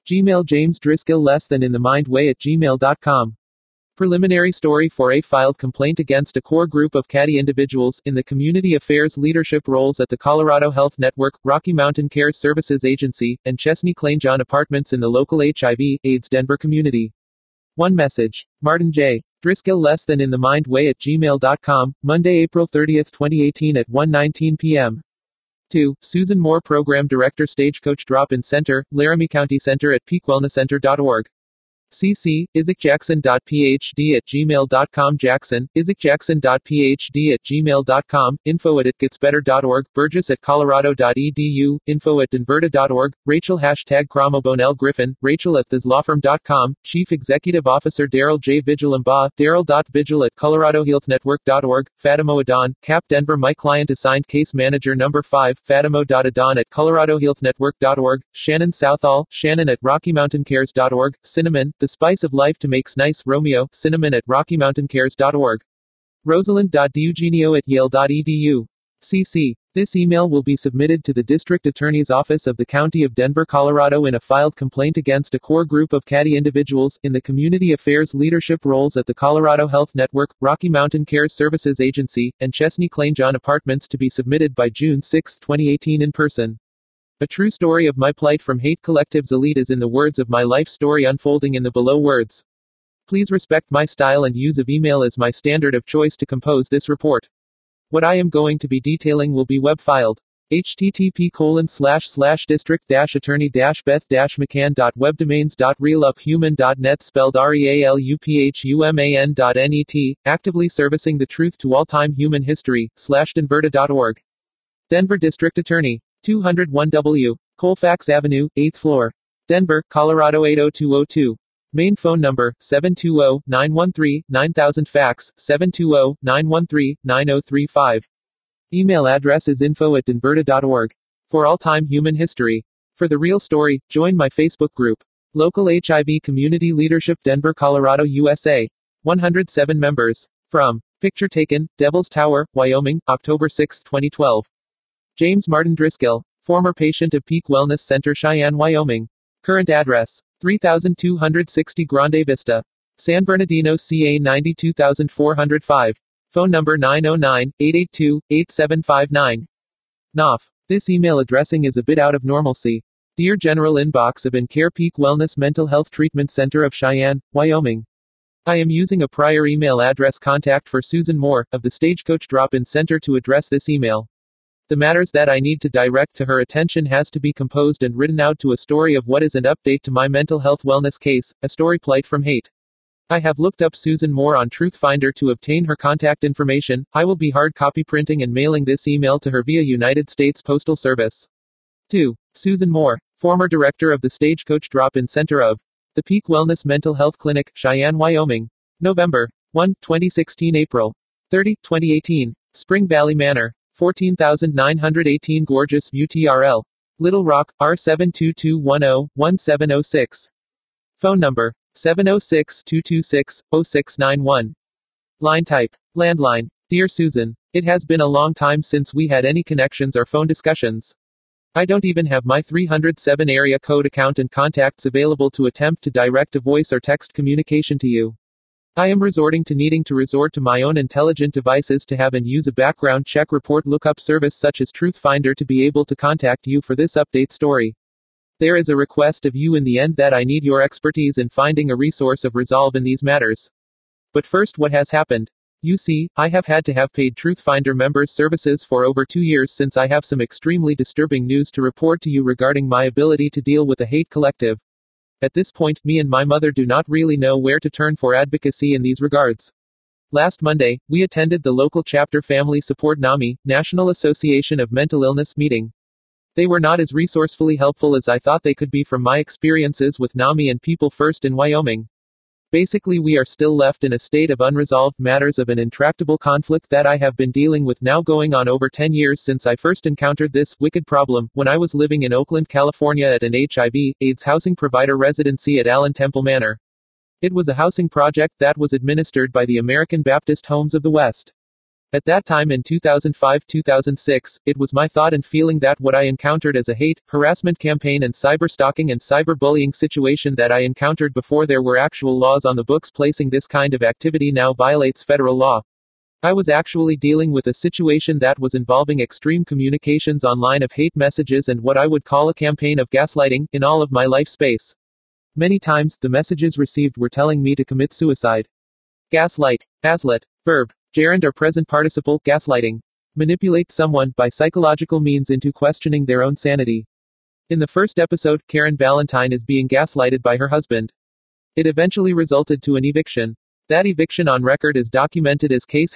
Gmail James Driscoll less than in the mind way at gmail.com. Preliminary story for a filed complaint against a core group of catty individuals in the community affairs leadership roles at the Colorado Health Network, Rocky Mountain Care Services Agency, and Chesney Kleinjohn Apartments in the local HIV/AIDS Denver community. One message. Martin J. Driscoll less than in the mind way at gmail.com, Monday, April 30, 2018 at 1:19 p.m. 2. Susan Moore Program Director Stagecoach Drop-In Center, Laramie County Center at peakwellnesscenter.org. CC, isaacjackson.phd at gmail.com. Jackson, isaacjackson.phd at gmail.com, info@itgetsbetter.org, Burgess at colorado.edu, info@denverta.org, Rachel #Cromobonell Griffin, Rachel at thislawfirm.com, Chief Executive Officer Daryl J. Vigil-Mba, Daryl.vigil at coloradohealthnetwork.org, Fatimo Adon, Cap Denver. My client assigned case manager number 5, Fatimo.Adon at coloradohealthnetwork.org, Shannon Southall, Shannon at RockyMountainCares.org, Cinnamon, The Spice of Life to Makes Nice, Romeo, Cinnamon at RockyMountainCares.org. Rosalind.Deugenio at Yale.edu. CC. This email will be submitted to the District Attorney's Office of the County of Denver, Colorado in a filed complaint against a core group of catty individuals in the community affairs leadership roles at the Colorado Health Network, Rocky Mountain Care Services Agency, and Chesney Kleinjohn Apartments to be submitted by June 6, 2018 in person. A true story of my plight from Hate Collective's elite is in the words of my life story unfolding in the below words. Please respect my style and use of email as my standard of choice to compose this report. What I am going to be detailing will be web filed. http://district-attorney-beth-mccann.webdomains.realuphuman.net spelled realuphuman.net, actively servicing the truth to all-time human history, /denverta.org. Denver District Attorney. 201 W. Colfax Avenue, 8th floor. Denver, Colorado 80202. Main phone number, 720-913-9000. Fax, 720-913-9035. Email address is info@denverta.org. For all-time human history. For the real story, join my Facebook group. Local HIV Community Leadership Denver, Colorado, USA. 107 members. From. Picture taken, Devil's Tower, Wyoming, October 6, 2012. James Martin Driscoll, former patient of Peak Wellness Center, Cheyenne, Wyoming. Current address, 3260 Grande Vista. San Bernardino, CA 92405. Phone number 909-882-8759. NOF. This email addressing is a bit out of normalcy. Dear General Inbox of InCare Peak Wellness Mental Health Treatment Center of Cheyenne, Wyoming. I am using a prior email address contact for Susan Moore, of the Stagecoach Drop-In Center to address this email. The matters that I need to direct to her attention has to be composed and written out to a story of what is an update to my mental health wellness case, a story plight from hate. I have looked up Susan Moore on Truthfinder to obtain her contact information. I will be hard copy printing and mailing this email to her via United States Postal Service. 2. Susan Moore, former director of the Stagecoach Drop-In Center of the Peak Wellness Mental Health Clinic, Cheyenne, Wyoming. November 1, 2016, April 30, 2018. Spring Valley Manor. 14,918 Gorgeous View TRL. Little Rock, R72210-1706. Phone number, 706-226-0691. Line type, landline. Dear Susan, it has been a long time since we had any connections or phone discussions. I don't even have my 307 area code account and contacts available to attempt to direct a voice or text communication to you. I am resorting to needing to resort to my own intelligent devices to have and use a background check report lookup service such as Truthfinder to be able to contact you for this update story. There is a request of you in the end that I need your expertise in finding a resource of resolve in these matters. But first, what has happened? You see, I have had to have paid Truthfinder members services for over 2 years since I have some extremely disturbing news to report to you regarding my ability to deal with the hate collective. At this point, me and my mother do not really know where to turn for advocacy in these regards. Last Monday, we attended the local chapter Family Support NAMI, National Association of Mental Illness meeting. They were not as resourcefully helpful as I thought they could be from my experiences with NAMI and People First in Wyoming. Basically, we are still left in a state of unresolved matters of an intractable conflict that I have been dealing with now going on over 10 years since I first encountered this wicked problem when I was living in Oakland, California at an HIV/AIDS housing provider residency at Allen Temple Manor. It was a housing project that was administered by the American Baptist Homes of the West. At that time in 2005-2006, it was my thought and feeling that what I encountered as a hate, harassment campaign and cyberstalking and cyberbullying situation that I encountered before there were actual laws on the books placing this kind of activity now violates federal law. I was actually dealing with a situation that was involving extreme communications online of hate messages and what I would call a campaign of gaslighting in all of my life space. Many times, the messages received were telling me to commit suicide. Gaslight. Gaslit. Verb. Gerund or present participle, gaslighting. Manipulate someone, by psychological means into questioning their own sanity. In the first episode, Karen Valentine is being gaslighted by her husband. It eventually resulted to an eviction. That eviction on record is documented as case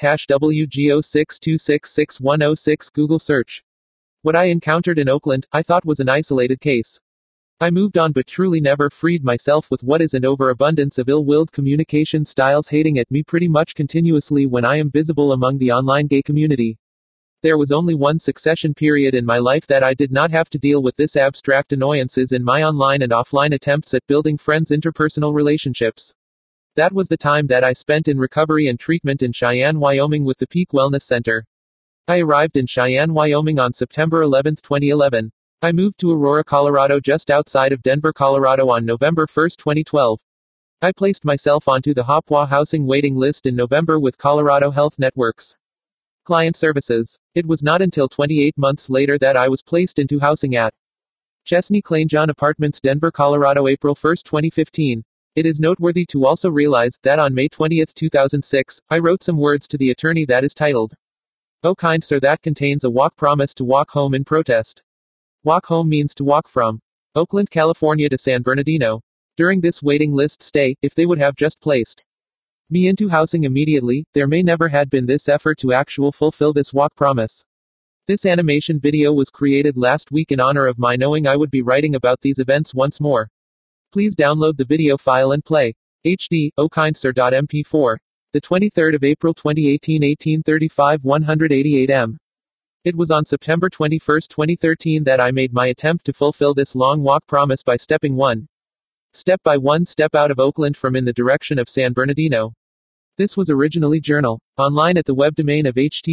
#WGO6266106 Google search. What I encountered in Oakland, I thought was an isolated case. I moved on but truly never freed myself with what is an overabundance of ill-willed communication styles hating at me pretty much continuously when I am visible among the online gay community. There was only one succession period in my life that I did not have to deal with this abstract annoyances in my online and offline attempts at building friends' interpersonal relationships. That was the time that I spent in recovery and treatment in Cheyenne, Wyoming with the Peak Wellness Center. I arrived in Cheyenne, Wyoming on September 11, 2011. I moved to Aurora, Colorado just outside of Denver, Colorado on November 1, 2012. I placed myself onto the Hopwa housing waiting list in November with Colorado Health Networks. Client services. It was not until 28 months later that I was placed into housing at Chesney Clainjohn Apartments, Denver, Colorado, April 1, 2015. It is noteworthy to also realize that on May 20, 2006, I wrote some words to the attorney that is titled, "Oh kind sir," that contains a walk promise to walk home in protest. Walk home means to walk from Oakland, California to San Bernardino. During this waiting list stay, if they would have just placed me into housing immediately, there may never had been this effort to fulfill this walk promise. This animation video was created last week in honor of my knowing I would be writing about these events once more. Please download the video file and play. HD, Oh kind sir.mp4. The 23rd of April 2018, 18:35, 188 m. It was on September 21, 2013 that I made my attempt to fulfill this long walk promise by stepping one step by one step out of Oakland from in the direction of San Bernardino. This was originally journal online at the web domain of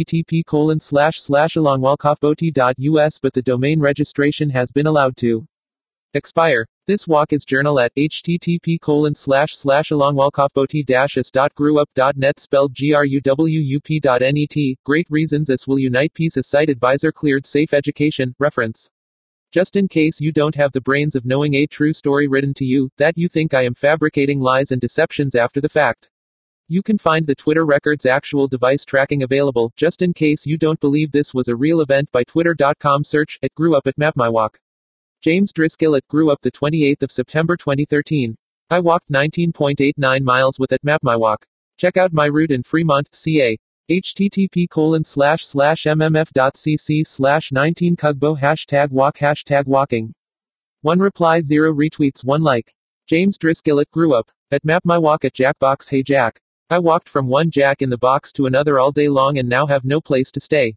http://alongwalkoffbot.us, but the domain registration has been allowed to expire. This walk is journal at http://alongwalkoffbot-us.grewup.net spelled gruwup.net. Great reasons as will unite peace as site advisor cleared safe education, reference. Just in case you don't have the brains of knowing a true story written to you, that you think I am fabricating lies and deceptions after the fact. You can find the Twitter records actual device tracking available, just in case you don't believe this was a real event by twitter.com search, at GrewUp at MapMyWalk. James Driscoll at GrewUp the 28th of September 2013. I walked 19.89 miles with at MapMyWalk. Check out my route in Fremont, CA. http://mmf.cc/19cugbo #walk #walking. 1 reply 0 retweets 1 like. James Driscoll at GrewUp. At MapMyWalk at Jackbox. Hey Jack. I walked from one Jack in the Box to another all day long and now have no place to stay.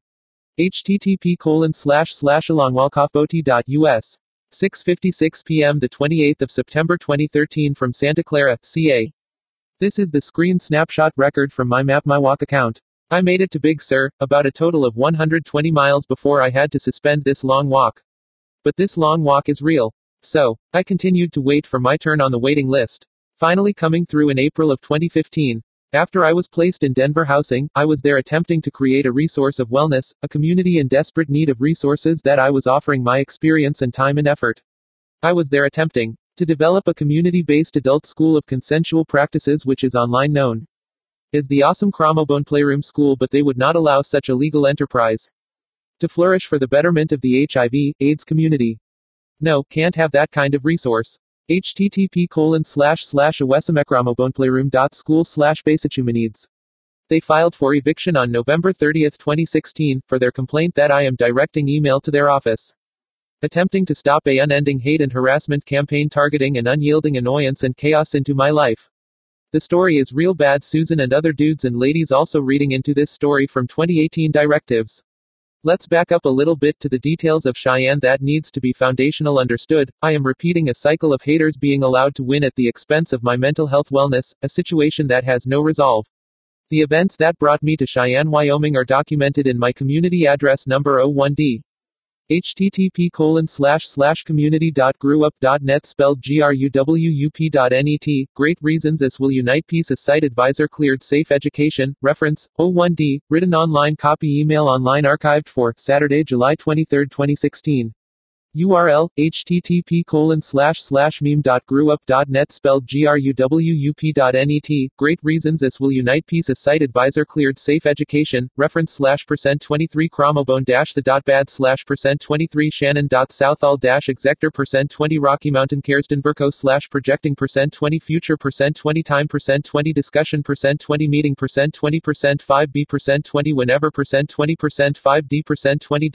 http://alongwalkoffbot.us. 6:56 p.m. the 28th of September 2013 from Santa Clara, CA. This is the screen snapshot record from my MapMyWalk account. I made it to Big Sur, about a total of 120 miles before I had to suspend this long walk. But this long walk is real. So, I continued to wait for my turn on the waiting list. Finally coming through in April of 2015. After I was placed in Denver housing, I was there attempting to create a resource of wellness, a community in desperate need of resources that I was offering my experience and time and effort. I was there attempting to develop a community-based adult school of consensual practices which is online known as the awesome Chromobone Playroom School, but they would not allow such a legal enterprise to flourish for the betterment of the HIV/AIDS community. No, can't have that kind of resource. http://awesomeChromoboneplayroom.school/basicHumanNeeds. They filed for eviction on November 30, 2016, for their complaint that I am directing email to their office, attempting to stop a unending hate and harassment campaign targeting an unyielding annoyance and chaos into my life. The story is real bad. Susan and other dudes and ladies also reading into this story from 2018 directives. Let's back up a little bit to the details of Cheyenne that needs to be foundational understood. I am repeating a cycle of haters being allowed to win at the expense of my mental health wellness, a situation that has no resolve. The events that brought me to Cheyenne, Wyoming are documented in my community address number 01D. http://community.grewup.net spelled gruwup.net. Great reasons as will unite peace as site advisor cleared safe education. Reference 01D. Written online copy email online archived for Saturday, July 23, 2016. URL http://meme.grewup.net spelled gruwup.net. Great reasons as will unite peace as site advisor cleared safe education. Reference /%23 chromobone the .bad /%23 Shannon Southall exector %20 Rocky Mountain Kerston Burko projecting %20 future %20 time %20 discussion %20 meeting %20 5b %20 whenever %20 5d %20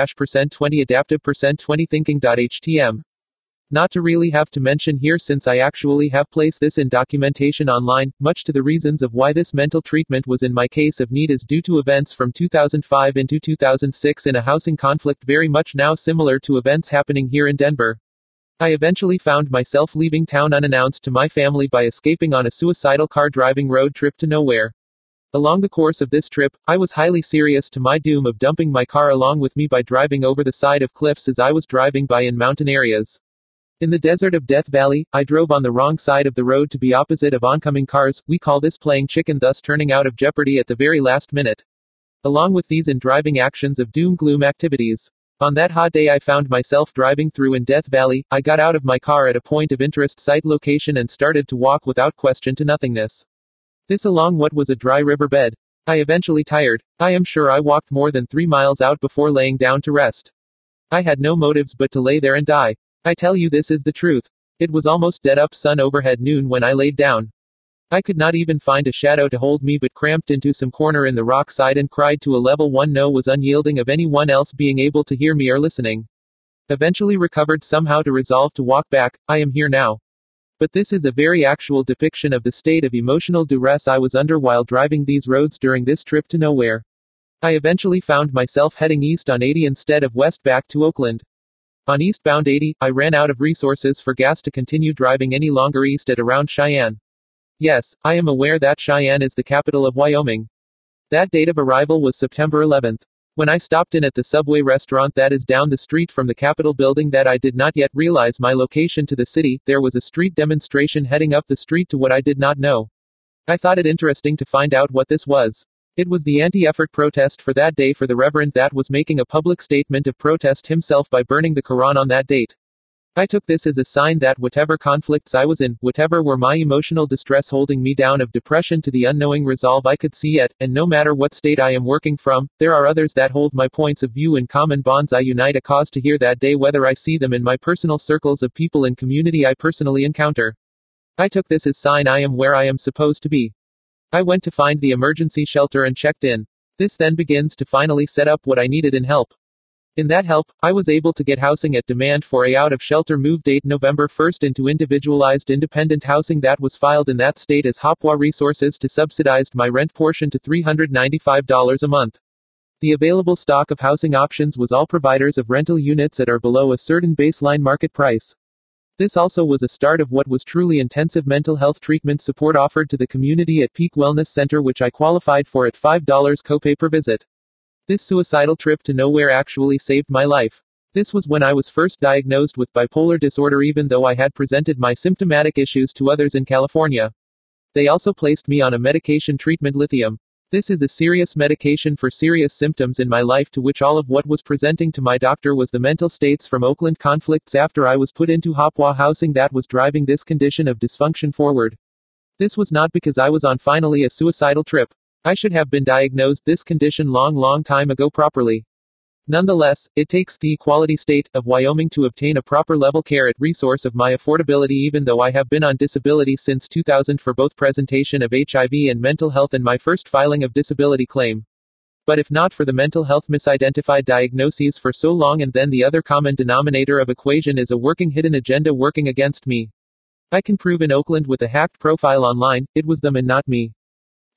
%20 adaptive %20 thinking.htm. Not to really have to mention here since I actually have placed this in documentation online, much to the reasons of why this mental treatment was in my case of need is due to events from 2005 into 2006 in a housing conflict very much now similar to events happening here in Denver. I eventually found myself leaving town unannounced to my family by escaping on a suicidal car driving road trip to nowhere. Along the course of this trip, I was highly serious to my doom of dumping my car along with me by driving over the side of cliffs as I was driving by in mountain areas. In the desert of Death Valley, I drove on the wrong side of the road to be opposite of oncoming cars. We call this playing chicken, thus turning out of jeopardy at the very last minute. Along with these and driving actions of doom-gloom activities. On that hot day I found myself driving through in Death Valley. I got out of my car at a point of interest site location and started to walk without question to nothingness. This along what was a dry riverbed. I eventually tired. I am sure I walked more than 3 miles out before laying down to rest. I had no motives but to lay there and die. I tell you this is the truth. It was almost dead up sun overhead noon when I laid down. I could not even find a shadow to hold me but cramped into some corner in the rock side and cried to a level 1 no was unyielding of anyone else being able to hear me or listening. Eventually recovered somehow to resolve to walk back. I am here now. But this is a very actual depiction of the state of emotional duress I was under while driving these roads during this trip to nowhere. I eventually found myself heading east on 80 instead of west back to Oakland. On eastbound 80, I ran out of resources for gas to continue driving any longer east at around Cheyenne. Yes, I am aware that Cheyenne is the capital of Wyoming. That date of arrival was September 11th. When I stopped in at the Subway restaurant that is down the street from the Capitol building that I did not yet realize my location to the city, there was a street demonstration heading up the street to what I did not know. I thought it interesting to find out what this was. It was the anti-effort protest for that day for the Reverend that was making a public statement of protest himself by burning the Quran on that date. I took this as a sign that whatever conflicts I was in, whatever were my emotional distress holding me down of depression to the unknowing resolve I could see yet, and no matter what state I am working from, there are others that hold my points of view in common bonds I unite a cause to hear that day whether I see them in my personal circles of people in community I personally encounter. I took this as sign I am where I am supposed to be. I went to find the emergency shelter and checked in. This then begins to finally set up what I needed in help. In that help, I was able to get housing at demand for a out-of-shelter move date November 1st into individualized independent housing that was filed in that state as Hopwa Resources to subsidized my rent portion to $395 a month. The available stock of housing options was all providers of rental units at or below a certain baseline market price. This also was a start of what was truly intensive mental health treatment support offered to the community at Peak Wellness Center which I qualified for at $5 copay per visit. This suicidal trip to nowhere actually saved my life. This was when I was first diagnosed with bipolar disorder even though I had presented my symptomatic issues to others in California. They also placed me on a medication treatment lithium. This is a serious medication for serious symptoms in my life to which all of what was presenting to my doctor was the mental states from Oakland conflicts after I was put into Hopwa housing that was driving this condition of dysfunction forward. This was not because I was on finally a suicidal trip. I should have been diagnosed this condition long time ago properly. Nonetheless, it takes the equality state of Wyoming to obtain a proper level care at resource of my affordability even though I have been on disability since 2000 for both presentation of HIV and mental health and my first filing of disability claim. But if not for the mental health misidentified diagnoses for so long and then the other common denominator of equation is a working hidden agenda working against me. I can prove in Oakland with a hacked profile online, it was them and not me.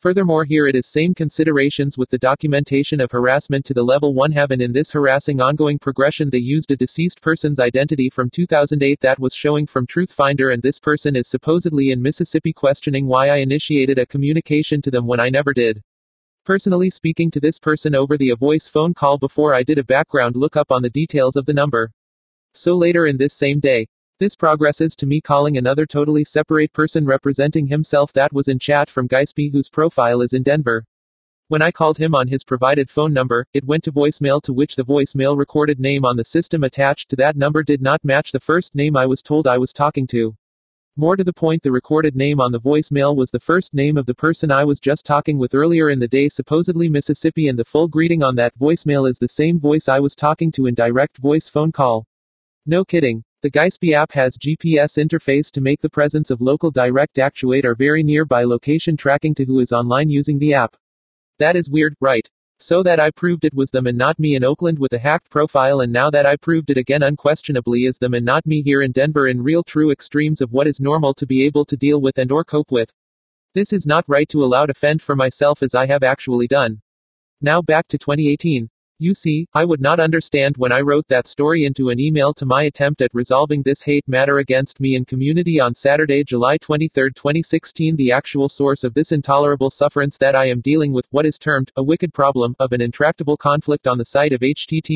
Furthermore, here it is same considerations with the documentation of harassment to the level 1 have, and in this harassing ongoing progression they used a deceased person's identity from 2008 that was showing from Truthfinder, and this person is supposedly in Mississippi questioning why I initiated a communication to them when I never did. Personally speaking to this person over a voice phone call before I did a background lookup on the details of the number. So later in this same day, this progresses to me calling another totally separate person representing himself that was in chat from Gillespie, whose profile is in Denver. When I called him on his provided phone number, it went to voicemail, to which the voicemail recorded name on the system attached to that number did not match the first name I was told I was talking to. More to the point, the recorded name on the voicemail was the first name of the person I was just talking with earlier in the day, supposedly Mississippi, and the full greeting on that voicemail is the same voice I was talking to in direct voice phone call. No kidding. The Gillespie app has GPS interface to make the presence of local direct actuate or very nearby location tracking to who is online using the app. That is weird, right? So that I proved it was them and not me in Oakland with a hacked profile, and now that I proved it again unquestionably is them and not me here in Denver in real true extremes of what is normal to be able to deal with and or cope with. This is not right to allow to fend for myself as I have actually done. Now back to 2018. You see, I would not understand when I wrote that story into an email to my attempt at resolving this hate matter against me in community on Saturday, July 23, 2016, the actual source of this intolerable sufferance that I am dealing with, what is termed a wicked problem of an intractable conflict on the site of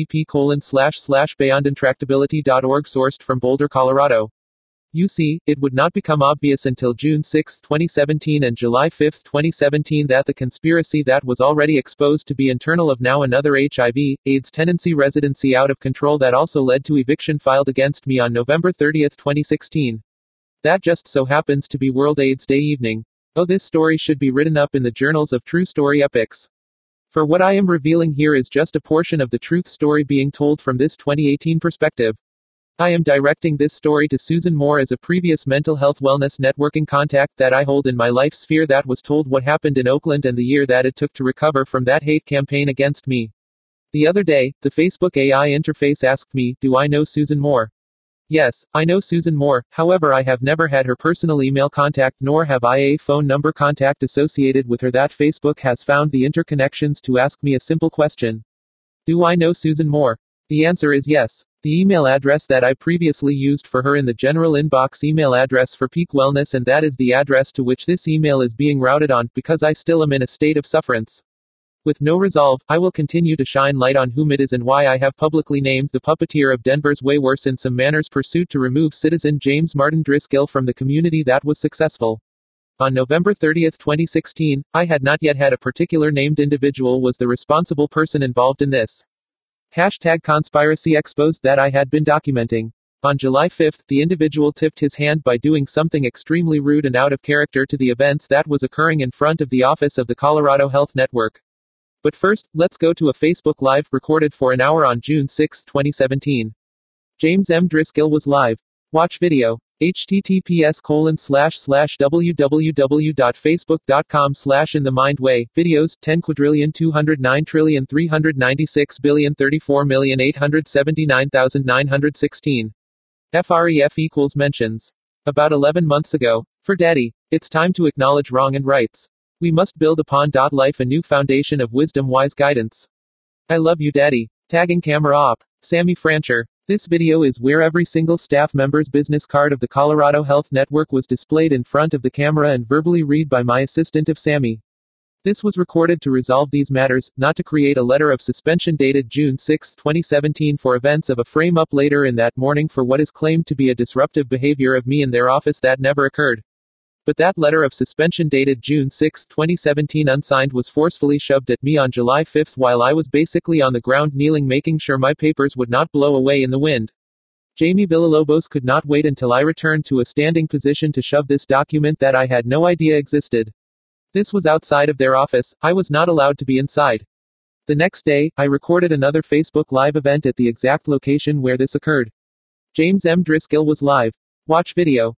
http://beyondintractability.org, sourced from Boulder, Colorado. You see, it would not become obvious until June 6, 2017 and July 5, 2017 that the conspiracy that was already exposed to be internal of now another HIV/AIDS tenancy residency out of control that also led to eviction filed against me on November 30, 2016. That just so happens to be World AIDS Day evening. Oh, this story should be written up in the journals of true story epics. For what I am revealing here is just a portion of the truth story being told from this 2018 perspective. I am directing this story to Susan Moore as a previous mental health wellness networking contact that I hold in my life sphere that was told what happened in Oakland and the year that it took to recover from that hate campaign against me. The other day, the Facebook AI interface asked me, do I know Susan Moore? Yes, I know Susan Moore, however I have never had her personal email contact nor have I a phone number contact associated with her. That Facebook has found the interconnections to ask me a simple question. Do I know Susan Moore? The answer is yes. The email address that I previously used for her in the general inbox email address for Peak Wellness, and that is the address to which this email is being routed on, because I still am in a state of sufferance. With no resolve, I will continue to shine light on whom it is and why I have publicly named the puppeteer of Denver's way worse in some manners pursuit to remove citizen James Martin Driscoll from the community that was successful. On November 30, 2016, I had not yet had a particular named individual was the responsible person involved in this. #conspiracy exposed that I had been documenting. On July 5, the individual tipped his hand by doing something extremely rude and out of character to the events that was occurring in front of the office of the Colorado Health Network. But first, let's go to a Facebook Live recorded for an hour on June 6, 2017. James M. Driscoll was live. Watch video. https://www.facebook.com/inthemindway. Videos 10,209,396,034,879,916. FREF equals mentions. About 11 months ago. For Daddy. It's time to acknowledge wrong and rights. We must build upon life a new foundation of wisdom, wise guidance. I love you, Daddy. Tagging camera op. Sammy Francher. This video is where every single staff member's business card of the Colorado Health Network was displayed in front of the camera and verbally read by my assistant of Sammy. This was recorded to resolve these matters, not to create a letter of suspension dated June 6, 2017 for events of a frame-up later in that morning for what is claimed to be a disruptive behavior of me in their office that never occurred. But that letter of suspension dated June 6, 2017 unsigned was forcefully shoved at me on July 5 while I was basically on the ground kneeling making sure my papers would not blow away in the wind. Jamie Villalobos could not wait until I returned to a standing position to shove this document that I had no idea existed. This was outside of their office, I was not allowed to be inside. The next day, I recorded another Facebook Live event at the exact location where this occurred. James M. Driscoll was live. Watch video.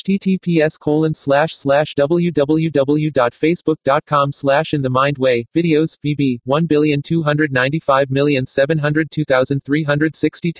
https://www.facebook.com/inthemindway. Videos, VB, 1,295,702,360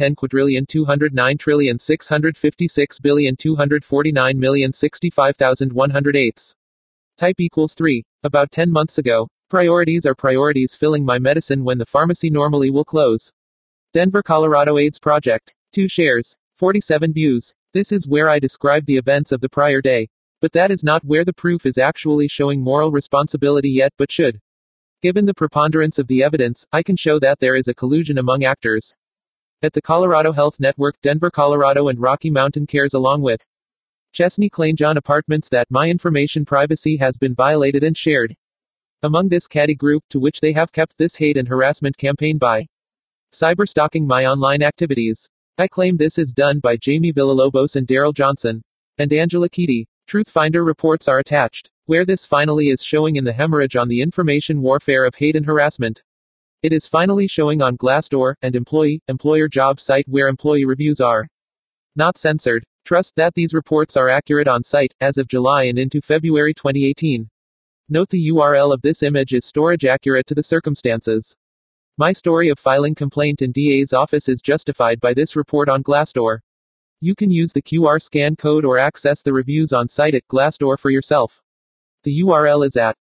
10,209,656,249,065,108. Type equals 3. About 10 months ago. Priorities are priorities filling my medicine when the pharmacy normally will close. Denver, Colorado AIDS Project. 2 shares. 47 views. This is where I describe the events of the prior day. But that is not where the proof is actually showing moral responsibility yet, but should. Given the preponderance of the evidence, I can show that there is a collusion among actors. At the Colorado Health Network, Denver, Colorado, and Rocky Mountain Cares, along with Chesney Clainjohn Apartments, that my information privacy has been violated and shared. Among this caddy group, to which they have kept this hate and harassment campaign by cyberstalking my online activities. I claim this is done by Jamie Villalobos and Daryl Johnson. And Angela Keaty. Truthfinder reports are attached, where this finally is showing in the hemorrhage on the information warfare of hate and harassment. It is finally showing on Glassdoor, and employer job site, where employee reviews are not censored. Trust that these reports are accurate on site, as of July and into February 2018. Note the URL of this image is storage accurate to the circumstances. My story of filing complaint in DA's office is justified by this report on Glassdoor. You can use the QR scan code or access the reviews on site at Glassdoor for yourself. The URL is at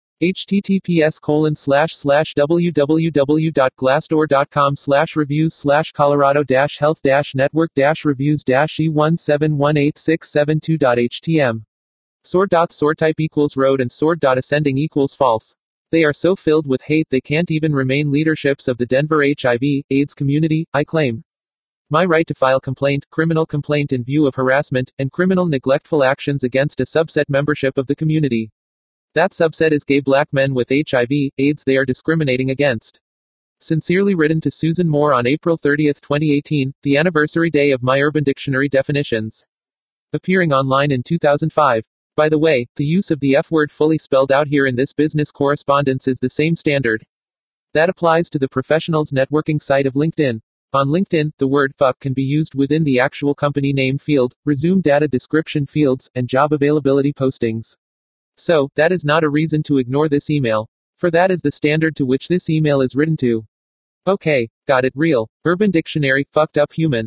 https://www.glassdoor.com/reviews/colorado-health-network-reviews-e1718672.htm. Sort type equals road and sort.ascending equals false. They are so filled with hate they can't even remain leaderships of the Denver HIV/AIDS community, I claim. My right to file criminal complaint in view of harassment, and criminal neglectful actions against a subset membership of the community. That subset is gay black men with HIV/AIDS they are discriminating against. Sincerely written to Susan Moore on April 30, 2018, the anniversary day of my Urban Dictionary definitions. Appearing online in 2005. By the way, the use of the F word fully spelled out here in this business correspondence is the same standard. That applies to the professionals networking site of LinkedIn. On LinkedIn, the word fuck can be used within the actual company name field, resume data description fields, and job availability postings. So, that is not a reason to ignore this email. For that is the standard to which this email is written to. Okay, got it real. Urban Dictionary, fucked up human.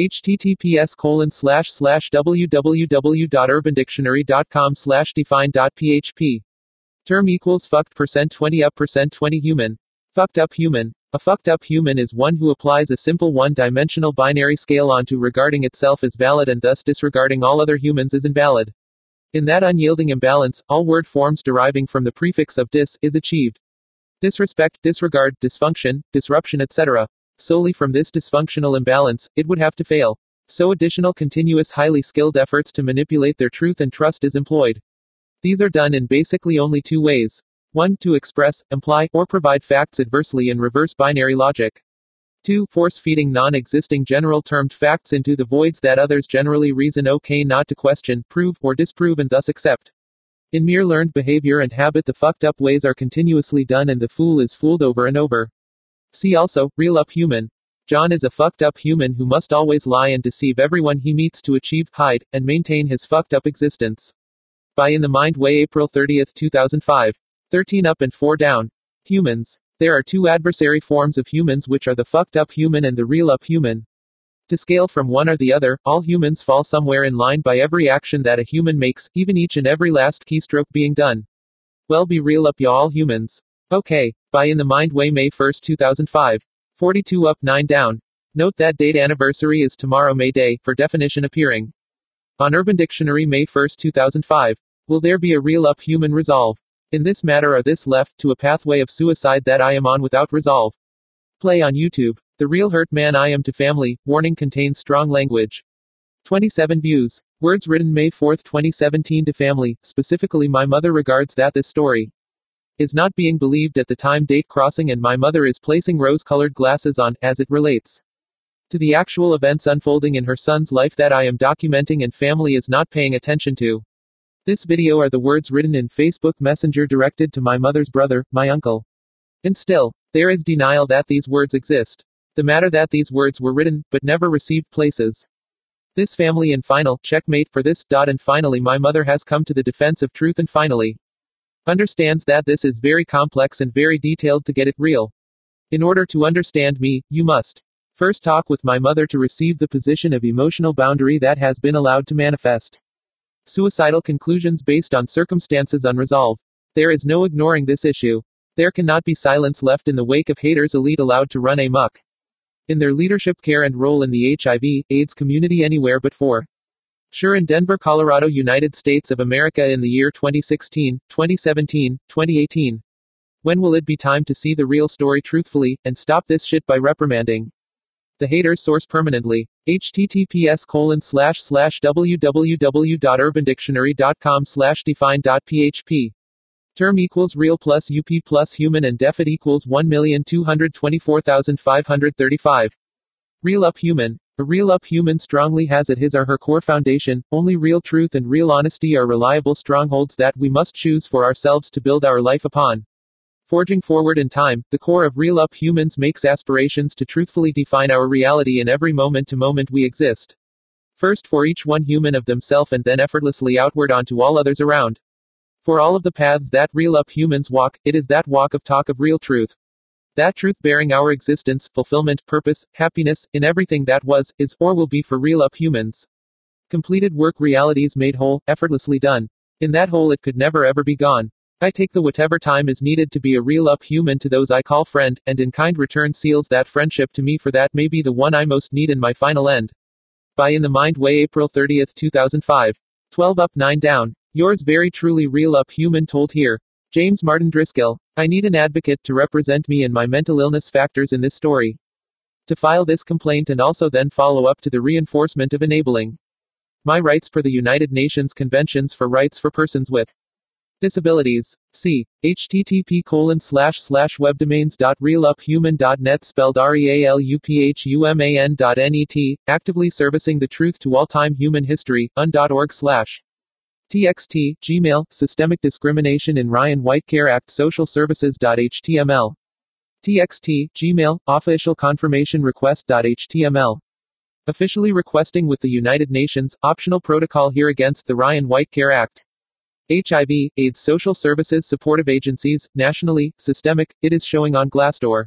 https://www.urbandictionary.com/define.php. Term equals fucked %20 up %20 human. Fucked up human. A fucked up human is one who applies a simple one-dimensional binary scale onto regarding itself as valid and thus disregarding all other humans as invalid. In that unyielding imbalance, all word forms deriving from the prefix of dis is achieved. Disrespect, disregard, dysfunction, disruption, etc. Solely from this dysfunctional imbalance, it would have to fail. So additional continuous highly skilled efforts to manipulate their truth and trust is employed. These are done in basically only 2 ways. 1. To express, imply, or provide facts adversely in reverse binary logic. 2. Force-feeding non-existing general-termed facts into the voids that others generally reason okay not to question, prove, or disprove and thus accept. In mere learned behavior and habit, the fucked up ways are continuously done and the fool is fooled over and over. See also, real up human. John is a fucked up human who must always lie and deceive everyone he meets to achieve, hide, and maintain his fucked up existence. By In the Mind Way, April 30, 2005. 13 up and 4 down. Humans. There are 2 adversary forms of humans, which are the fucked up human and the real up human. To scale from one or the other, all humans fall somewhere in line by every action that a human makes, even each and every last keystroke being done. Well, be real up, y'all humans. Okay. By In the Mind Way, May 1, 2005. 42 up 9 down. Note that date anniversary is tomorrow, May Day, for definition appearing on Urban Dictionary, May 1, 2005. Will there be a real up human resolve in this matter, or this left to a pathway of suicide that I am on without resolve? Play on YouTube. The real hurt man I am to family. Warning, contains strong language. 27 views. Words written May 4, 2017 to family, specifically my mother, regards that this story is not being believed at the time date crossing, and my mother is placing rose-colored glasses on, as it relates to the actual events unfolding in her son's life that I am documenting and family is not paying attention to. This video are the words written in Facebook Messenger directed to my mother's brother, my uncle. And still, there is denial that these words exist. The matter that these words were written, but never received places. This family in final, checkmate for this, and finally my mother has come to the defense of truth and finally understands that this is very complex and very detailed to get it real. In order to understand me, you must first talk with my mother to receive the position of emotional boundary that has been allowed to manifest suicidal conclusions based on circumstances unresolved. There is no ignoring this issue. There cannot be silence left in the wake of haters elite allowed to run amok in their leadership, care, and role in the HIV/AIDS community anywhere but for sure in Denver, Colorado, United States of America in the year 2016, 2017, 2018. When will it be time to see the real story truthfully, and stop this shit by reprimanding the haters? Source permanently. https://www.urbandictionary.com/define.php. Term equals real plus up plus human and defit equals 1,224,535. Real up human. A real up human strongly has at his or her core foundation, only real truth and real honesty are reliable strongholds that we must choose for ourselves to build our life upon. Forging forward in time, the core of real up humans makes aspirations to truthfully define our reality in every moment to moment we exist. First for each one human of themselves and then effortlessly outward onto all others around. For all of the paths that real up humans walk, it is that walk of talk of real truth. That truth bearing our existence, fulfillment, purpose, happiness, in everything that was, is, or will be for real up humans. Completed work, realities made whole, effortlessly done. In that whole it could never ever be gone. I take the whatever time is needed to be a real up human to those I call friend, and in kind return seals that friendship to me, for that may be the one I most need in my final end. By In the Mind Way, April 30, 2005. 12 up 9 down. Yours very truly, real up human, told here. James Martin Driscoll. I need an advocate to represent me and my mental illness factors in this story. To file this complaint and also then follow up to the reinforcement of enabling my rights per the United Nations Conventions for Rights for Persons with Disabilities. See http://webdomains.realuphuman.net spelled realuphuman.net, actively servicing the truth to all time human history, un.org/. TXT, Gmail, Systemic Discrimination in Ryan White Care Act Social Services.html. TXT, Gmail, Official Confirmation Request.html. Officially requesting with the United Nations, optional protocol here against the Ryan White Care Act. HIV, AIDS Social Services Supportive Agencies, nationally, systemic, it is showing on Glassdoor.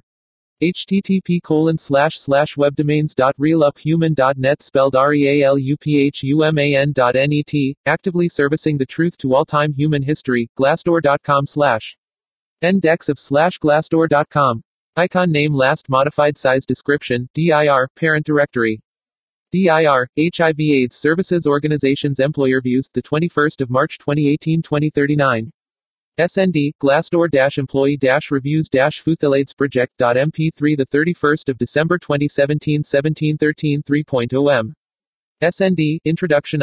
http://webdomains.realuphuman.net spelled realuphuman.net, actively servicing the truth to all-time human history, glassdoor.com/index of/glassdoor.com. Icon name last modified size description, dir, parent directory. dir, HIV/AIDS Services Organizations Employer Views, the 21st of March 2018 2039. SND, Glassdoor-Employee-Reviews-Futhiladesproject.mp3 the 31st of December 2017 1713 3.0 m. SND, Introduction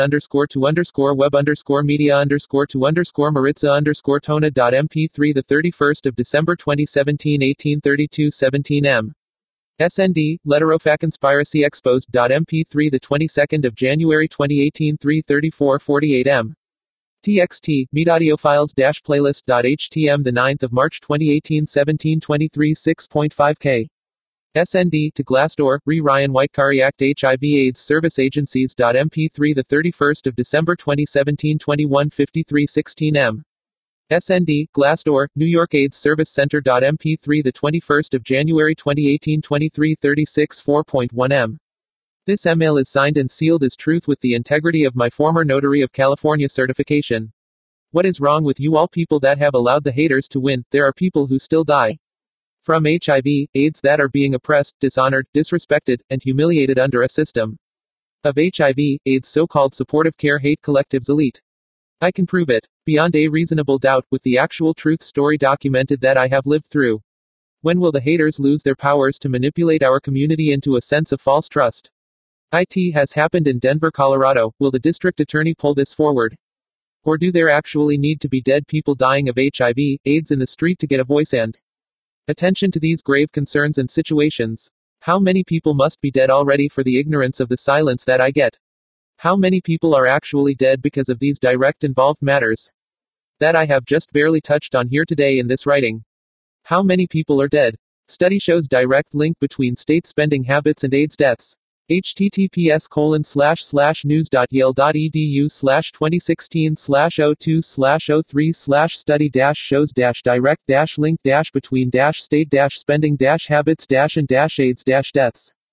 _to_web_media_to_Maritza_Tona.mp3 the 31st of December 2017 1832 17 m. SND, Letterofaconspiracy Exposed.mp3 the 22nd of January 2018 334 48 m. TXT, meetaudiofiles-playlist.htm the 9th of March 2018 1723 6.5k. SND, to Glassdoor, Ryan White Care Act HIV/AIDS Service Agencies.mp3 the 31st of December 2017 2153 16 m. SND, Glassdoor, New York AIDS Service Center.mp3 the 21st of January 2018 2336 4.1 m. This email is signed and sealed as truth with the integrity of my former Notary of California certification. What is wrong with you all people that have allowed the haters to win? There are people who still die from HIV/AIDS that are being oppressed, dishonored, disrespected, and humiliated under a system of HIV/AIDS so-called supportive care hate collectives elite. I can prove it, beyond a reasonable doubt, with the actual truth story documented that I have lived through. When will the haters lose their powers to manipulate our community into a sense of false trust? It has happened in Denver, Colorado. Will the district attorney pull this forward? Or do there actually need to be dead people dying of HIV/AIDS in the street to get a voice and attention to these grave concerns and situations? How many people must be dead already for the ignorance of the silence that I get? How many people are actually dead because of these direct involved matters that I have just barely touched on here today in this writing? How many people are dead? Study shows direct link between state spending habits and AIDS deaths. https://news.yale.edu/2016/02/03/study-shows-direct-link-between-state-spending-habits-and-AIDS-deaths.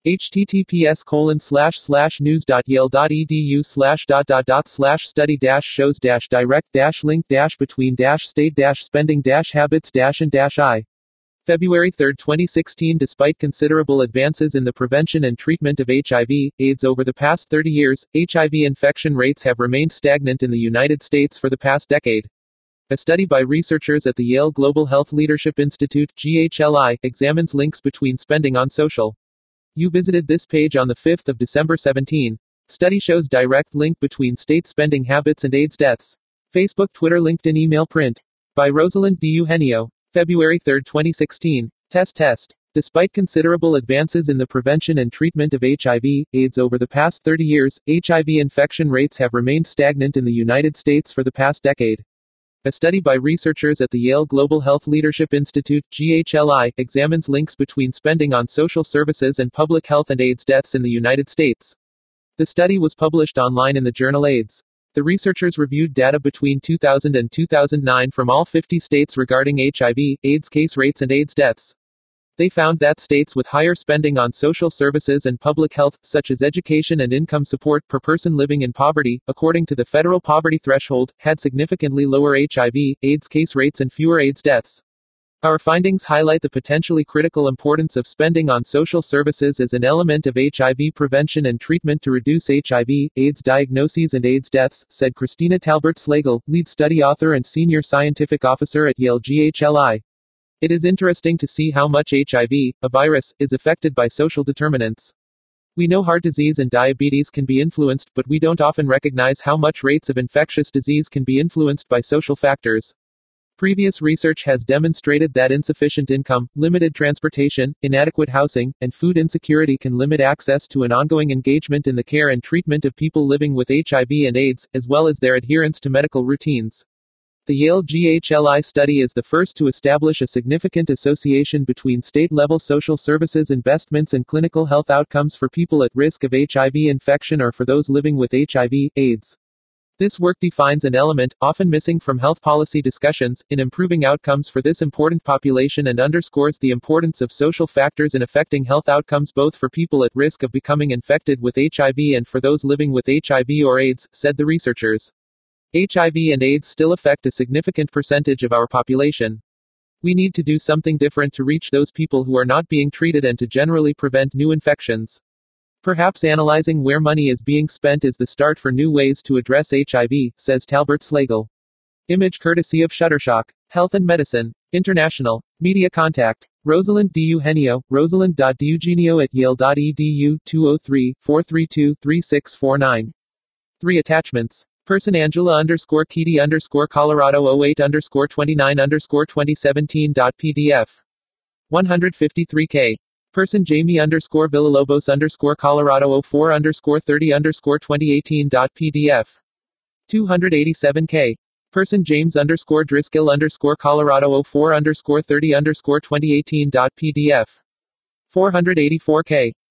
https://news.yale.edu/study-link-between-state-spending-habits-and-I. February 3, 2016. Despite considerable advances in the prevention and treatment of HIV/AIDS over the past 30 years, HIV infection rates have remained stagnant in the United States for the past decade. A study by researchers at the Yale Global Health Leadership Institute (GHLI) examines links between spending on social. You visited this page on the 5th of December 17. Study shows direct link between state spending habits and AIDS deaths. Facebook, Twitter, LinkedIn, email, print. By Rosalind D. Eugenio. February 3, 2016. Test. Despite considerable advances in the prevention and treatment of HIV/AIDS over the past 30 years, HIV infection rates have remained stagnant in the United States for the past decade. A study by researchers at the Yale Global Health Leadership Institute (GHLI) examines links between spending on social services and public health and AIDS deaths in the United States. The study was published online in the journal AIDS. The researchers reviewed data between 2000 and 2009 from all 50 states regarding HIV/AIDS case rates and AIDS deaths. They found that states with higher spending on social services and public health, such as education and income support per person living in poverty, according to the federal poverty threshold, had significantly lower HIV/AIDS case rates and fewer AIDS deaths. Our findings highlight the potentially critical importance of spending on social services as an element of HIV prevention and treatment to reduce HIV/AIDS diagnoses and AIDS deaths, said Christina Talbert-Slagle, lead study author and senior scientific officer at Yale GHLI. It is interesting to see how much HIV, a virus, is affected by social determinants. We know heart disease and diabetes can be influenced, but we don't often recognize how much rates of infectious disease can be influenced by social factors. Previous research has demonstrated that insufficient income, limited transportation, inadequate housing, and food insecurity can limit access to an ongoing engagement in the care and treatment of people living with HIV and AIDS, as well as their adherence to medical routines. The Yale GHLI study is the first to establish a significant association between state-level social services investments and clinical health outcomes for people at risk of HIV infection or for those living with HIV/AIDS. This work defines an element, often missing from health policy discussions, in improving outcomes for this important population and underscores the importance of social factors in affecting health outcomes both for people at risk of becoming infected with HIV and for those living with HIV or AIDS, said the researchers. HIV and AIDS still affect a significant percentage of our population. We need to do something different to reach those people who are not being treated and to generally prevent new infections. Perhaps analyzing where money is being spent is the start for new ways to address HIV, says Talbert-Slagle. Image courtesy of Shutterstock. Health and Medicine International. Media contact. Rosalind D. Eugenio, rosalind.deugenio@yale.edu, 203-432-3649. 3 attachments. Person Angela_Keedy_Colorado 08_29_2017.pdf. 153K. Person Jamie_Villalobos_Colorado 04_30_2018.pdf. 287K. Person James_Driscoll_Colorado 04_30_2018.pdf. 484K.